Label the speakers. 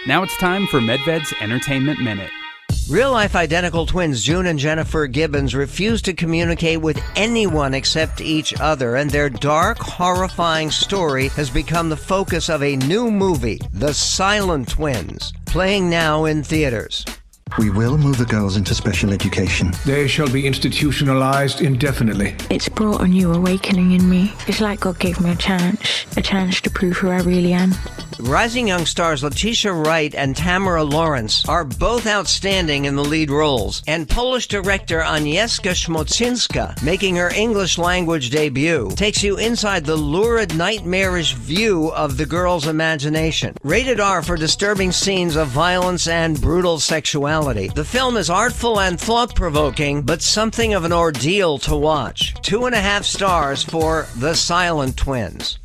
Speaker 1: Now it's time for Medved's Entertainment Minute.
Speaker 2: Real-life identical twins June and Jennifer Gibbons refuse to communicate with anyone except each other, and their dark, horrifying story has become the focus of a new movie, The Silent Twins, playing now in theaters.
Speaker 3: We will move the girls into special education.
Speaker 4: They shall be institutionalized indefinitely.
Speaker 5: It's brought a new awakening in me. It's like God gave me a chance to prove who I really am.
Speaker 2: Rising young stars Letitia Wright and Tamara Lawrence are both outstanding in the lead roles, and Polish director Agnieszka Szmocińska, making her English language debut, takes you inside the lurid, nightmarish view of the girls' imagination. Rated R for disturbing scenes of violence and brutal sexuality. The film is artful and thought-provoking, but something of an ordeal to watch. 2.5 stars for The Silent Twins.